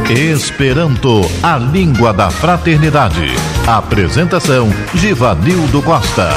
Esperanto, a língua da fraternidade. Apresentação, Givanildo Costa.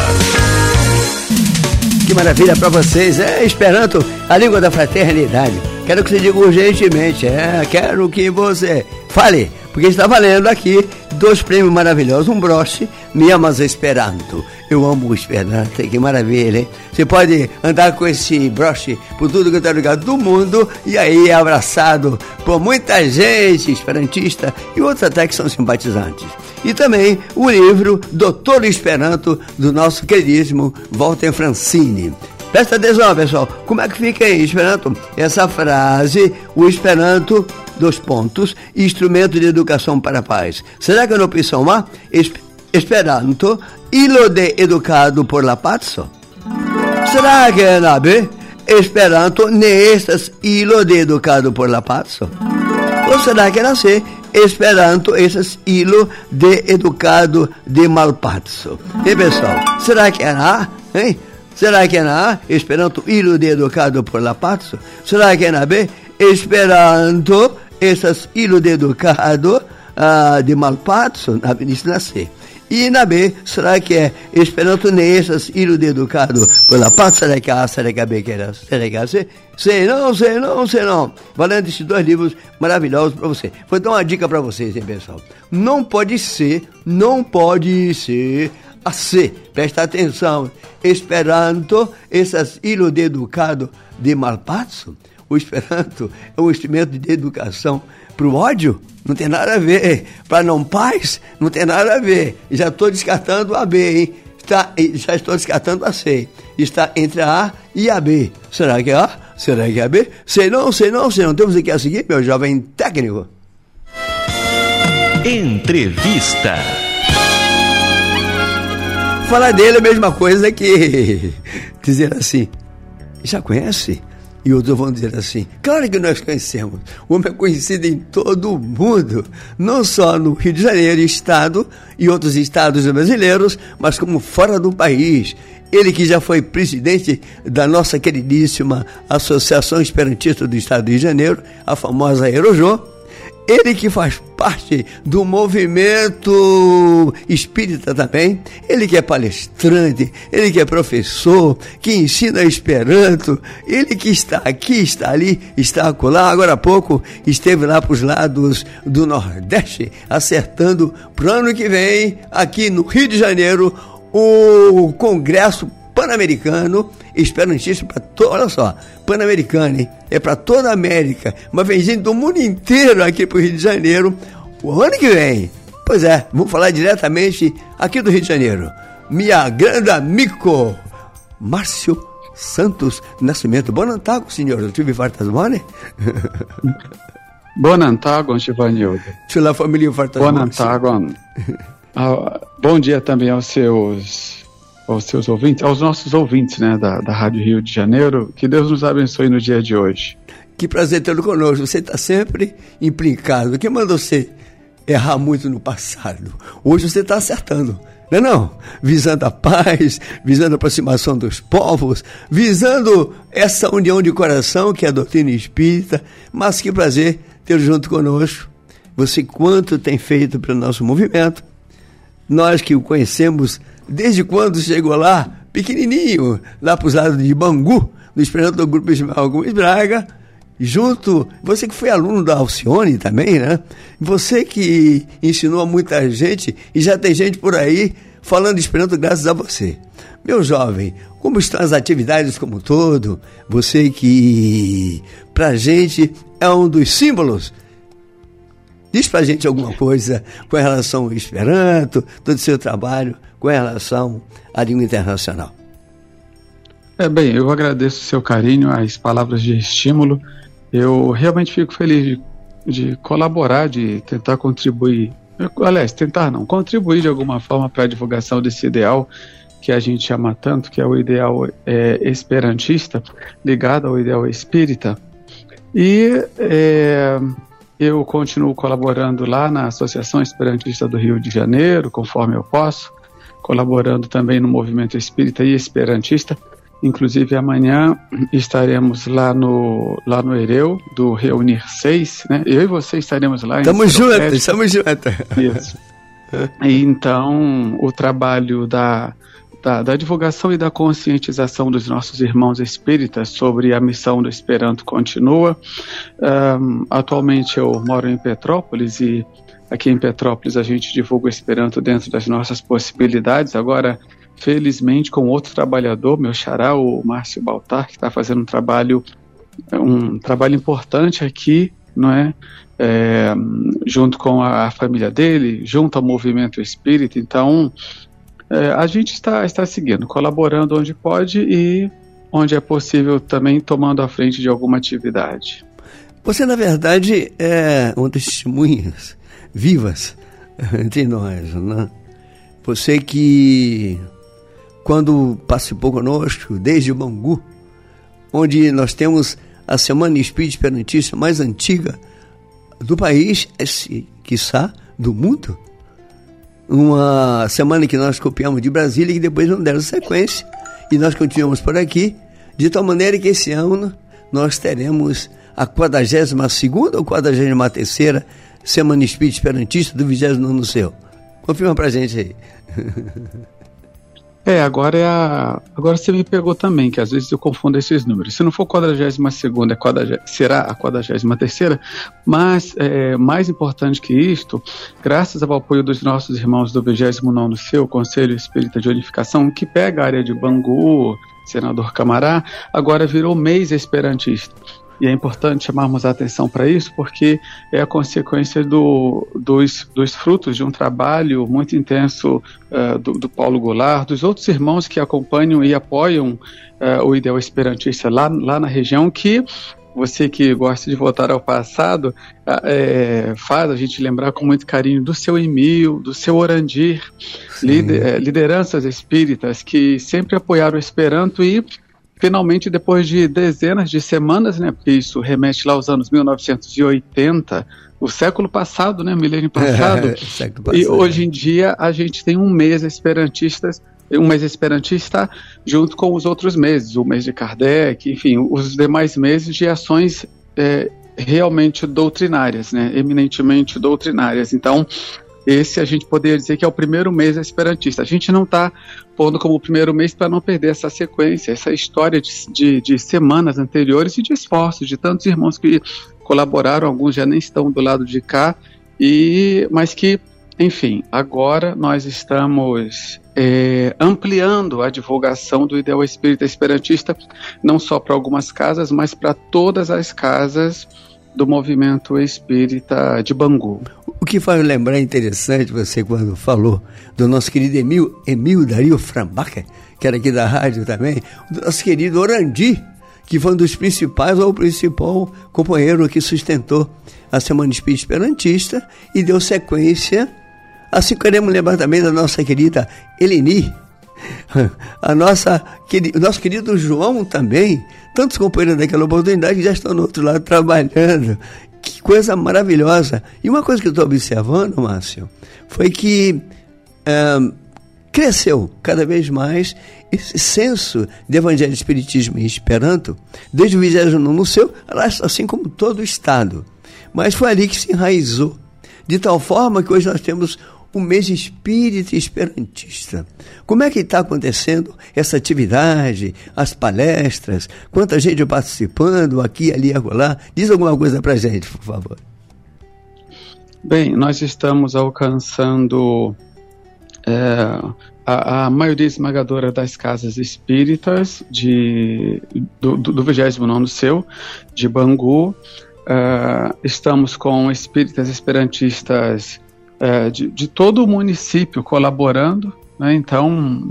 Que maravilha para vocês, Esperanto, a língua da fraternidade. Quero que você diga urgentemente, quero que você fale, porque está valendo aqui 2 prêmios maravilhosos, um broche, Me Amas Esperanto. Eu amo o Esperanto, que maravilha, hein? Você pode andar com esse broche por tudo que é lugar do mundo e aí é abraçado por muita gente esperantista e outros até que são simpatizantes. E também o livro Doutor Esperanto, do nosso queridíssimo Walter Francini. Presta atenção, pessoal, como é que fica aí, Esperanto? Essa frase, o Esperanto, 2 pontos, instrumento de educação para a paz. Será que é na opção A? Esperanto, hilo de educado por la pazzo? Será que é na B? Esperanto, ne estas hilo de educado por la pazzo? Ou será que é na C? Esperanto, estas hilo de educado de malpazzo? E pessoal, será que é na A? Hein? Será que é na A? Esperanto, hilo de educado por la pazzo? Será que é na B? Esperanto, estas hilo de educado de malpazzo? Isso na C. E na B, será que é Esperanto nestas hilo de educado por la paz? Será que é A, será que é B, será que é C? Sei não. Valendo esses 2 livros maravilhosos para você. Vou dar uma dica para vocês, hein, pessoal? Não pode ser a C. Presta atenção. Esperanto, essas hilo de educado de malpazzo? O Esperanto é um instrumento de educação para o ódio? Não tem nada a ver. Para não paz? Não tem nada a ver. Já estou descartando a B, hein? Já estou descartando a C. Está entre a A e a B. Será que é A? Será que é a B? Sei não. Temos aqui a seguir, meu jovem técnico. Entrevista. Falar dele é a mesma coisa que dizer assim, já conhece? E outros vão dizer assim, claro que nós conhecemos. O homem é conhecido em todo o mundo, não só no Rio de Janeiro, estado e outros estados brasileiros, mas como fora do país. Ele que já foi presidente da nossa queridíssima Associação Esperantista do Estado do Rio de Janeiro, a famosa Aerojô. Ele que faz parte do movimento espírita também, ele que é palestrante, ele que é professor, que ensina Esperanto, ele que está aqui, está ali, está acolá. Agora há pouco esteve lá para os lados do Nordeste, acertando para o ano que vem, aqui no Rio de Janeiro, o Congresso Pan-Americano Esperantista para olha só, Pan-Americano, hein? É para toda a América, mas vem gente do mundo inteiro aqui para o Rio de Janeiro o ano que vem. Pois é, vamos falar diretamente aqui do Rio de Janeiro. Minha grande amigo Márcio Santos Nascimento. Bom Antago, senhor. Eu tive fartas mone? Bom Antago, Givanildo. Deixa lá, família fartas mone. Bom Antago. Bom dia também aos seus ouvintes, aos nossos ouvintes, né, da Rádio Rio de Janeiro. Que Deus nos abençoe no dia de hoje. Que prazer tê-lo conosco. Você está sempre implicado. Quem mandou você errar muito no passado? Hoje você está acertando, não é não? Visando a paz, visando a aproximação dos povos, visando essa união de coração que é a doutrina espírita. Mas que prazer tê-lo junto conosco. Você quanto tem feito para o nosso movimento. Nós que o conhecemos desde quando chegou lá, pequenininho, lá para os lados de Bangu, no Esperanto do Grupo Ismael Gomes Braga, junto, você que foi aluno da Alcione também, né? Você que ensinou a muita gente, e já tem gente por aí falando Esperanto graças a você. Meu jovem, como estão as atividades como um todo? Você que, pra gente, é um dos símbolos. Diz pra gente alguma coisa com relação ao Esperanto, todo o seu trabalho com relação à língua internacional. Bem, eu agradeço o seu carinho, as palavras de estímulo. Eu realmente fico feliz de colaborar, de tentar contribuir, contribuir de alguma forma para a divulgação desse ideal que a gente ama tanto, que é o ideal esperantista, ligado ao ideal espírita. E eu continuo colaborando lá na Associação Esperantista do Rio de Janeiro, conforme eu posso, colaborando também no movimento espírita e esperantista, Inclusive amanhã estaremos lá no Hereu, do Reunir 6, né? Eu e você estaremos lá. Estamos juntos. Isso. E então, o trabalho da divulgação e da conscientização dos nossos irmãos espíritas sobre a missão do Esperanto continua. Atualmente eu moro em Petrópolis e aqui em Petrópolis a gente divulga o Esperanto dentro das nossas possibilidades. Agora, felizmente, com outro trabalhador, meu xará, o Márcio Baltar, que está fazendo um trabalho importante aqui, não é? Junto com a família dele, junto ao movimento espírita. Então, a gente está seguindo, colaborando onde pode e onde é possível também tomando a frente de alguma atividade. Você, na verdade, é uma das testemunhas vivas entre nós, né? Você que, quando participou conosco, desde o Bangu, onde nós temos a Semana Espírita Esperantista mais antiga do país, quiçá do mundo, uma semana que nós copiamos de Brasília e que depois não deram sequência, e nós continuamos por aqui, de tal maneira que esse ano nós teremos a 42ª ou 43ª Semana Espírita Esperantista do 29º céu. Confirma pra gente aí. Agora você me pegou também, que às vezes eu confundo esses números. Se não for 42ª, será a 43ª, mas mais importante que isto, graças ao apoio dos nossos irmãos do 29º Seu Conselho Espírita de Unificação, que pega a área de Bangu, Senador Camará, agora virou mês esperantista. E é importante chamarmos a atenção para isso, porque é a consequência dos frutos de um trabalho muito intenso do Paulo Goulart, dos outros irmãos que acompanham e apoiam o ideal esperantista lá na região, que você que gosta de voltar ao passado, faz a gente lembrar com muito carinho do seu Emil, do seu Orandir, lideranças espíritas que sempre apoiaram o Esperanto e finalmente, depois de dezenas de semanas, né, porque isso remete lá aos anos 1980, o século passado, né, milênio passado, e hoje em dia a gente tem um mês esperantista junto com os outros meses, o mês de Kardec, enfim, os demais meses de ações realmente doutrinárias, né, eminentemente doutrinárias. Então, esse a gente poderia dizer que é o primeiro mês esperantista. A gente não está pondo como primeiro mês para não perder essa sequência, essa história de semanas anteriores e de esforços de tantos irmãos que colaboraram, alguns já nem estão do lado de cá, mas que, enfim, agora nós estamos ampliando a divulgação do ideal espírita esperantista, não só para algumas casas, mas para todas as casas do movimento espírita de Bangu. O que faz lembrar interessante você quando falou do nosso querido Emil Dario Frambacher, que era aqui da rádio também, do nosso querido Orandi, que foi um dos principais ou o principal companheiro que sustentou a Semana Espírita Esperantista e deu sequência. Assim queremos lembrar também da nossa querida Eleni, o nosso querido João também, tantos companheiros daquela oportunidade que já estão no outro lado trabalhando. Que coisa maravilhosa. E uma coisa que eu estou observando, Márcio, foi que cresceu cada vez mais esse senso de Evangelho, Espiritismo e Esperanto, desde o 29º Seu, assim como todo o Estado. Mas foi ali que se enraizou, de tal forma que hoje nós temos um mês espírita e esperantista. Como é que está acontecendo essa atividade, as palestras, quanta gente participando aqui, ali, acolá? Diz alguma coisa para a gente, por favor. Bem, nós estamos alcançando a maioria esmagadora das casas espíritas do 29º Seu, de Bangu. Estamos com espíritas esperantistas de todo o município colaborando, né? Então,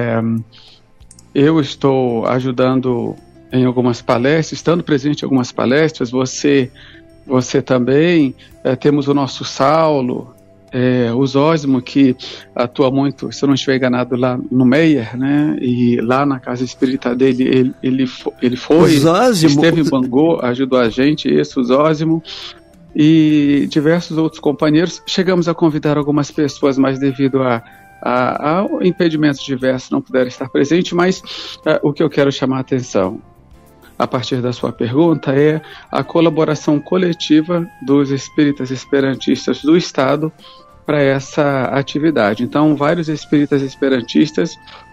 eu estou ajudando em algumas palestras, estando presente em algumas palestras, você também, temos o nosso Saulo, o Zósimo, que atua muito, se eu não estiver enganado, lá no Meier, né? E lá na casa espírita dele, ele foi, esteve em Bangu, ajudou a gente, o Zósimo, e diversos outros companheiros. Chegamos a convidar algumas pessoas, mas devido a há impedimentos diversos, não puderam estar presentes, mas o que eu quero chamar a atenção a partir da sua pergunta é a colaboração coletiva dos espíritas esperantistas do Estado para essa atividade. Então, vários espíritas esperantistas,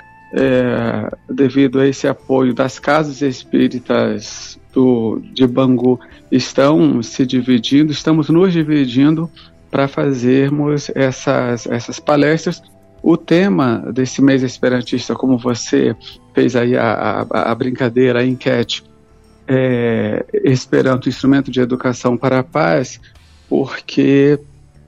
devido a esse apoio das casas espíritas de Bangu, estamos nos dividindo para fazermos essas palestras. O tema desse mês esperantista, como você fez aí a brincadeira, a enquete, Esperanto, instrumento de educação para a paz, porque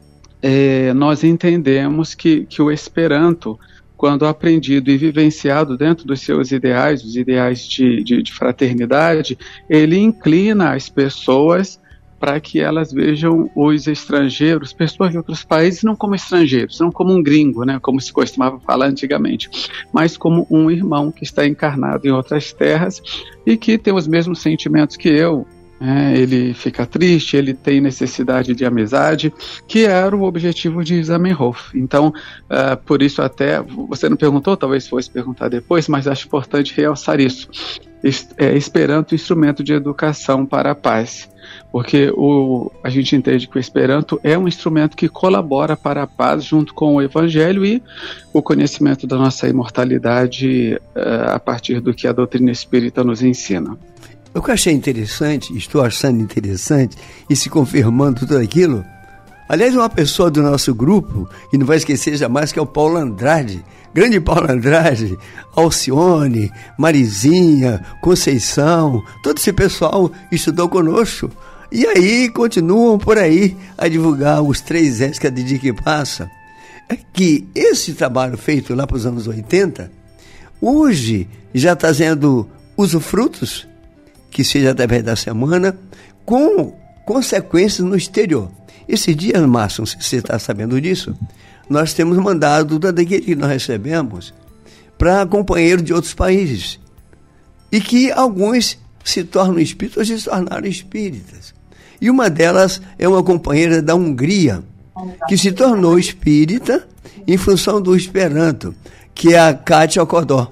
nós entendemos que o Esperanto, quando aprendido e vivenciado dentro dos seus ideais, os ideais de fraternidade, ele inclina as pessoas para que elas vejam os estrangeiros, pessoas de outros países, não como estrangeiros, não como um gringo, né, como se costumava falar antigamente, mas como um irmão que está encarnado em outras terras e que tem os mesmos sentimentos que eu. Ele fica triste, ele tem necessidade de amizade, que era o objetivo de Zamenhof. Então, por isso até, você não perguntou, talvez fosse perguntar depois, mas acho importante realçar isso. Esperanto, instrumento de educação para a paz. Porque a gente entende que o Esperanto é um instrumento que colabora para a paz junto com o Evangelho e o conhecimento da nossa imortalidade a partir do que a doutrina espírita nos ensina. O que eu achei interessante, estou achando interessante, e se confirmando tudo aquilo, aliás, uma pessoa do nosso grupo, que não vai esquecer jamais, que é o Paulo Andrade, grande Paulo Andrade, Alcione, Marizinha, Conceição, todo esse pessoal estudou conosco. E aí continuam por aí a divulgar os 3 S's que a Didi passa. É que esse trabalho feito lá para os anos 80, hoje já está sendo usufrutos, que seja através da semana, com consequências no exterior. Esse dia, Márcio, se você está sabendo disso, nós temos mandado tudo aquilo que nós recebemos para companheiros de outros países. E que alguns se tornam espíritas ou se tornaram espíritas. E uma delas é uma companheira da Hungria, que se tornou espírita em função do Esperanto, que é a Kátia Codó.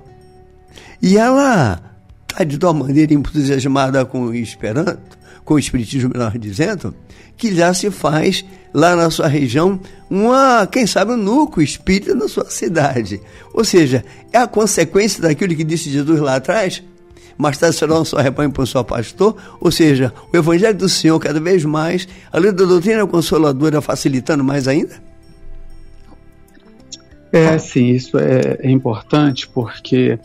E ela está de uma maneira entusiasmada com o Esperanto, com o Espiritismo, melhor dizendo, que já se faz lá na sua região quem sabe, um núcleo espírita na sua cidade. Ou seja, é a consequência daquilo que disse Jesus lá atrás: mas tarde será um só rebanho para um só pastor. Ou seja, o Evangelho do Senhor cada vez mais, além da doutrina consoladora, facilitando mais ainda? Sim, isso é importante, porque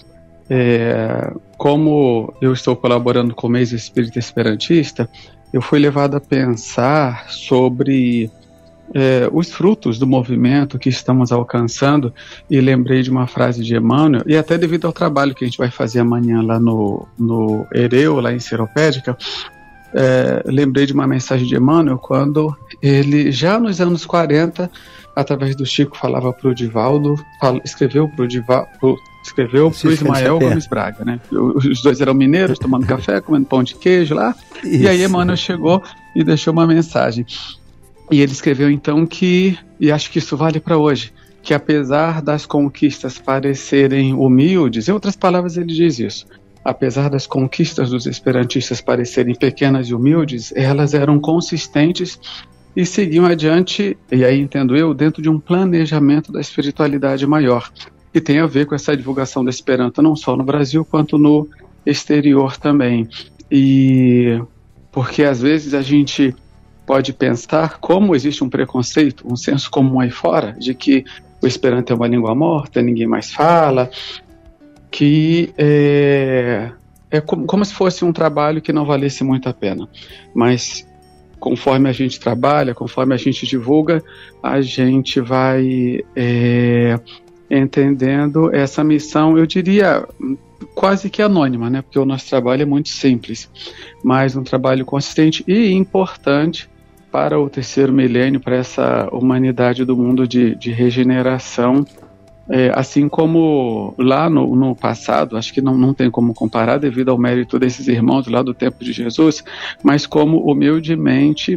como eu estou colaborando com o Mês Espírita Esperantista, eu fui levado a pensar sobre os frutos do movimento que estamos alcançando, e lembrei de uma frase de Emmanuel, e até devido ao trabalho que a gente vai fazer amanhã lá no Hereu, lá em Seropédica, lembrei de uma mensagem de Emmanuel, quando ele, já nos anos 40, através do Chico, falava para o Divaldo, escreveu para o Ismael Gomes Braga, né? Os dois eram mineiros, tomando café, comendo pão de queijo lá. Isso. E aí Emmanuel chegou e deixou uma mensagem. E ele escreveu então e acho que isso vale para hoje, que apesar das conquistas parecerem humildes, em outras palavras ele diz isso, apesar das conquistas dos esperantistas parecerem pequenas e humildes, elas eram consistentes e seguiam adiante, e aí entendo eu, dentro de um planejamento da espiritualidade maior, que tem a ver com essa divulgação do Esperanto, não só no Brasil, quanto no exterior também. E porque às vezes a gente pode pensar, como existe um preconceito, um senso comum aí fora, de que o Esperanto é uma língua morta, ninguém mais fala, que é como se fosse um trabalho que não valesse muito a pena. Mas conforme a gente trabalha, conforme a gente divulga, a gente vai entendendo essa missão, eu diria, quase que anônima, né? Porque o nosso trabalho é muito simples, mas um trabalho consistente e importante para o terceiro milênio, para essa humanidade do mundo de regeneração, assim como lá no passado, acho que não tem como comparar devido ao mérito desses irmãos lá do tempo de Jesus, mas como humildemente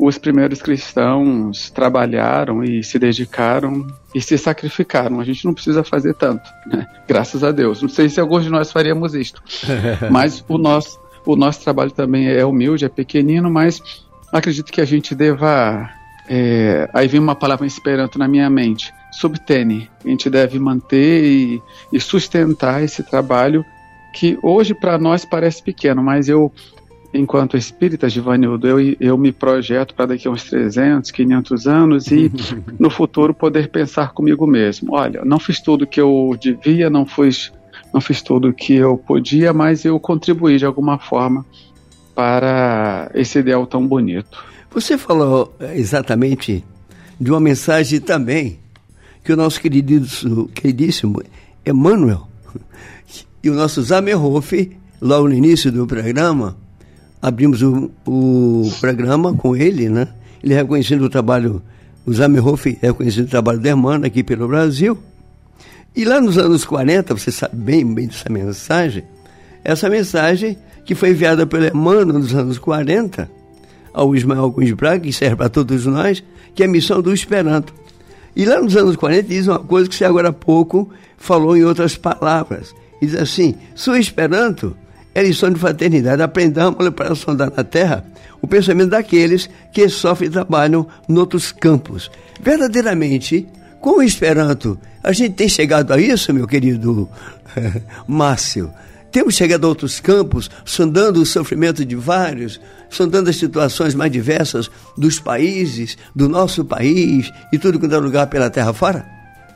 os primeiros cristãos trabalharam e se dedicaram e se sacrificaram. A gente não precisa fazer tanto, né? Graças a Deus. Não sei se alguns de nós faríamos isto, mas o nosso trabalho também é humilde, é pequenino, mas acredito que a gente deva... aí vem uma palavra em esperanto na minha mente, subtene. A gente deve manter e sustentar esse trabalho que hoje para nós parece pequeno, mas eu, enquanto espírita, Givanildo, eu me projeto para daqui a uns 300, 500 anos e no futuro poder pensar comigo mesmo. Olha, não fiz tudo que eu devia, não fiz tudo que eu podia, mas eu contribuí de alguma forma para esse ideal tão bonito. Você falou exatamente de uma mensagem também que o nosso queridíssimo Emmanuel e o nosso Zamenhof, logo no início do programa, abrimos o programa com ele, né? Ele reconhecendo o trabalho, o Zamenhof reconhecendo o trabalho do Emmanuel aqui pelo Brasil. E lá nos anos 40, você sabe bem dessa mensagem, essa mensagem que foi enviada pelo Emmanuel nos anos 40, ao Ismael Cunha Braga, que serve para todos nós, que é a missão do Esperanto. E lá nos anos 40 diz uma coisa que você agora há pouco falou em outras palavras. Diz assim: sua Esperanto é lição de fraternidade. Aprendamos para sondar na terra o pensamento daqueles que sofrem e trabalham em outros campos. Verdadeiramente, com o Esperanto, a gente tem chegado a isso, meu querido Márcio. Temos chegado a outros campos, sondando o sofrimento de vários, sondando as situações mais diversas dos países, do nosso país e tudo quanto é lugar pela terra fora?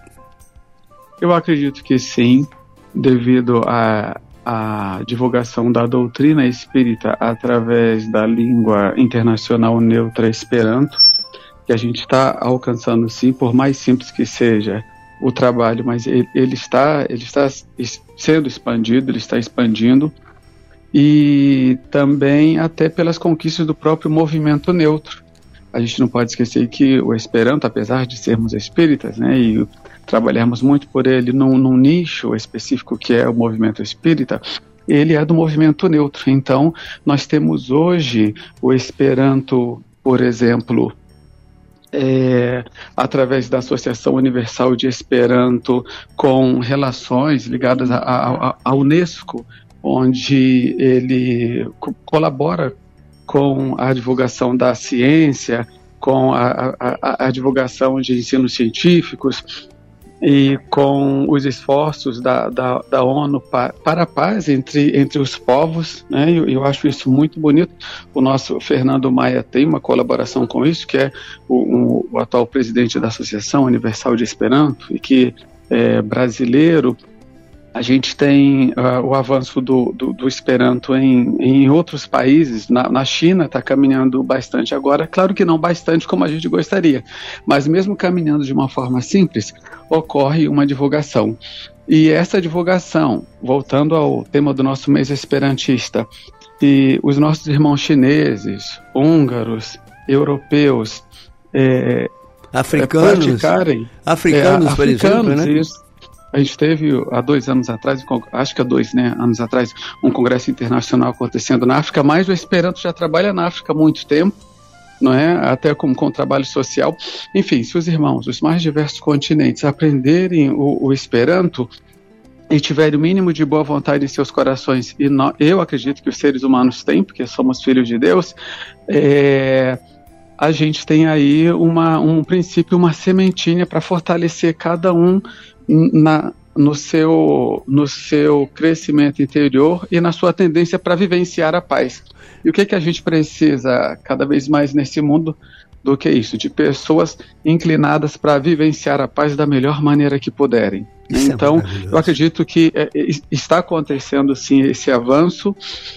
Eu acredito que sim, devido à divulgação da doutrina espírita através da língua internacional neutra Esperanto, que a gente está alcançando sim, por mais simples que seja o trabalho, mas ele está sendo expandido, ele está expandindo, e também até pelas conquistas do próprio movimento neutro. A gente não pode esquecer que o Esperanto, apesar de sermos espíritas, né, e trabalharmos muito por ele num nicho específico que é o movimento espírita, ele é do movimento neutro. Então, nós temos hoje o Esperanto, por exemplo, através da Associação Universal de Esperanto, com relações ligadas à Unesco, onde ele colabora com a divulgação da ciência, com a divulgação de ensinos científicos e com os esforços da ONU para a paz entre os povos, né? Eu acho isso muito bonito. O nosso Fernando Maia tem uma colaboração com isso, que é o atual presidente da Associação Universal de Esperanto, e que é brasileiro. A gente tem o avanço do Esperanto em outros países. Na China está caminhando bastante agora, claro que não bastante como a gente gostaria, mas mesmo caminhando de uma forma simples, ocorre uma divulgação. E essa divulgação, voltando ao tema do nosso mês esperantista, e os nossos irmãos chineses, húngaros, europeus, africanos, por exemplo, né? Isso. A gente teve há 2 anos atrás, acho que há 2 anos atrás, um congresso internacional acontecendo na África, mas o Esperanto já trabalha na África há muito tempo, não é? Até com trabalho social. Enfim, se os irmãos dos mais diversos continentes aprenderem o Esperanto e tiverem o mínimo de boa vontade em seus corações, e eu acredito que os seres humanos têm, porque somos filhos de Deus, a gente tem aí um princípio, uma sementinha para fortalecer cada um no seu crescimento interior e na sua tendência para vivenciar a paz. E o que a gente precisa cada vez mais nesse mundo do que isso? De pessoas inclinadas para vivenciar a paz da melhor maneira que puderem. Então, eu acredito que está acontecendo sim esse avanço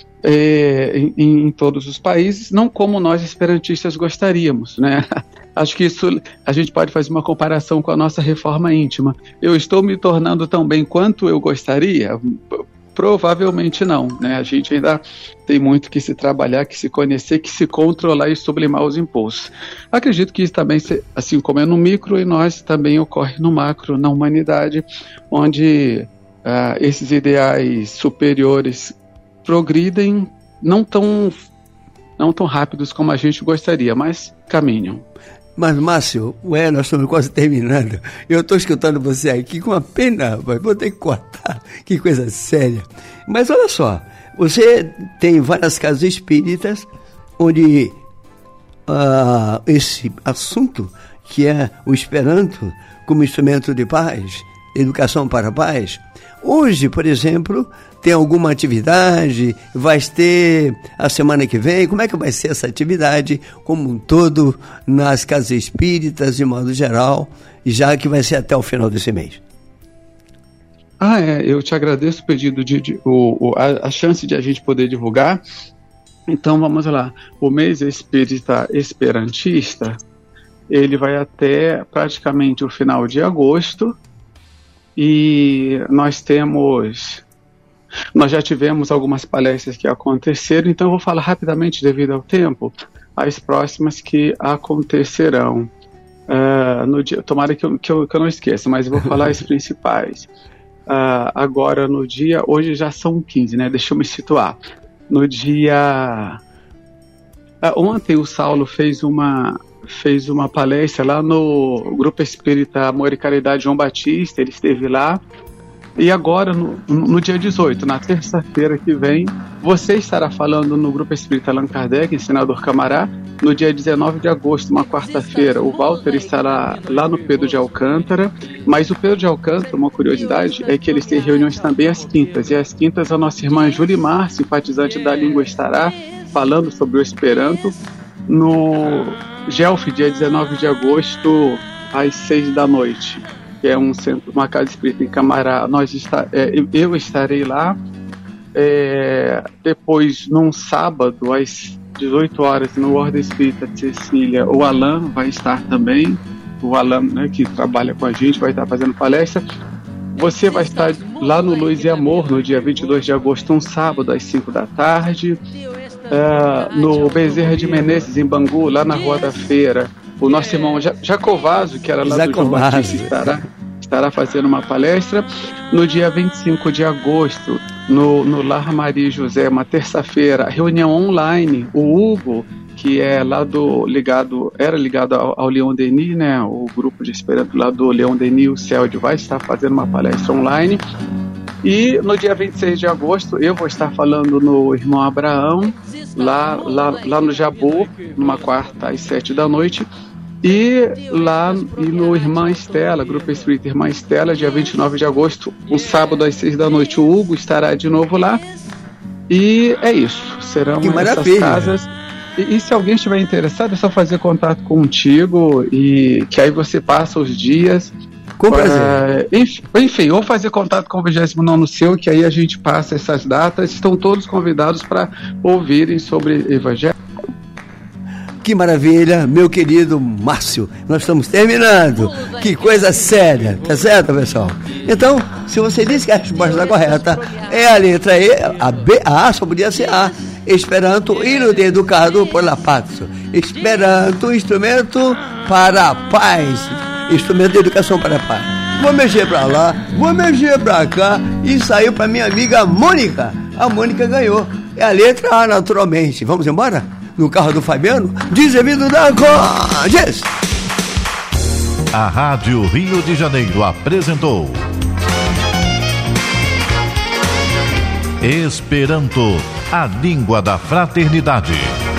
em todos os países, não como nós esperantistas gostaríamos, né? Acho que isso a gente pode fazer uma comparação com a nossa reforma íntima. Eu estou me tornando tão bem quanto eu gostaria? Provavelmente não, né? A gente ainda tem muito que se trabalhar, que se conhecer, que se controlar e sublimar os impulsos. Acredito que isso também, assim como é no micro, e nós também ocorre no macro, na humanidade, onde esses ideais superiores progridem, não tão não tão rápidos como a gente gostaria, mas caminham. Mas, Márcio, nós estamos quase terminando. Eu estou escutando você aqui com uma pena, vou ter que cortar. Que coisa séria. Mas olha só, você tem várias casas espíritas onde esse assunto, que é o Esperanto como instrumento de paz, educação para a paz, hoje, por exemplo, tem alguma atividade? Vai ter a semana que vem? Como é que vai ser essa atividade como um todo nas casas espíritas, de modo geral, já que vai ser até o final desse mês? Eu te agradeço o pedido, a chance de a gente poder divulgar. Então vamos lá, o mês espírita esperantista, ele vai até praticamente o final de agosto, e nós já tivemos algumas palestras que aconteceram, então eu vou falar rapidamente, devido ao tempo, as próximas que acontecerão no dia. Tomara que eu não esqueça, mas eu vou falar as principais. Agora no dia, hoje já são 15, né? Deixa eu me situar. No dia... ontem o Saulo fez uma palestra lá no Grupo Espírita Amor e Caridade João Batista, ele esteve lá. E agora, no dia 18, na terça-feira que vem, você estará falando no Grupo Espírita Allan Kardec, em Senador Camará. No dia 19 de agosto, uma quarta-feira, o Walter estará lá no Pedro de Alcântara. Mas o Pedro de Alcântara, uma curiosidade, é que eles têm reuniões também às quintas. E às quintas, a nossa irmã Julimar, simpatizante da língua, estará falando sobre o Esperanto. No Gelf, dia 19 de agosto, às 6 da noite. Que é uma casa espírita em Camará, eu estarei lá. Depois, num sábado, às 18 horas, no Ordem Espírita de Cecília, o Alan vai estar também. O Alan, né, que trabalha com a gente, vai estar fazendo palestra. Você vai estar lá no Luz e Amor, no dia 22 de agosto, um sábado, às 5 da tarde. No Bezerra de Menezes, em Bangu, lá na Rua da Feira, o nosso irmão Jacovaso, que era lá do João Batista, estará fazendo uma palestra. No dia 25 de agosto, no Lar Maria José, uma terça-feira, reunião online. O Hugo, que é lá era ligado ao Leon Denis, né, o grupo de Esperanto lá do Leon Denis, o Célio, vai estar fazendo uma palestra online. E no dia 26 de agosto, eu vou estar falando no Irmão Abraão, lá no Jabu, numa quarta às 7 da noite. E no Irmã Estela, Grupo Espírita Irmã Estela, dia 29 de agosto, um sábado às 6 da noite, o Hugo estará de novo lá. E é isso, serão essas casas. E se alguém estiver interessado, é só fazer contato contigo, e que aí você passa os dias. Com prazer. Enfim, ou fazer contato com o 29º Seu, que aí a gente passa essas datas. Estão todos convidados para ouvirem sobre Evangelho. Que maravilha, meu querido Márcio. Nós estamos terminando. Que coisa séria, tá certo, pessoal? Então, se você disse que a resposta está correta, é a letra E, a A só podia ser A. Esperanto, hino de educado por la paz. Esperanto, instrumento para a paz. Instrumento de educação para a paz. Vou mexer para lá, vou mexer para cá, e saiu para minha amiga Mônica. A Mônica ganhou. É a letra A, naturalmente. Vamos embora? No carro do Fabiano, devido da Condes. A Rádio Rio de Janeiro apresentou Esperanto, a língua da fraternidade.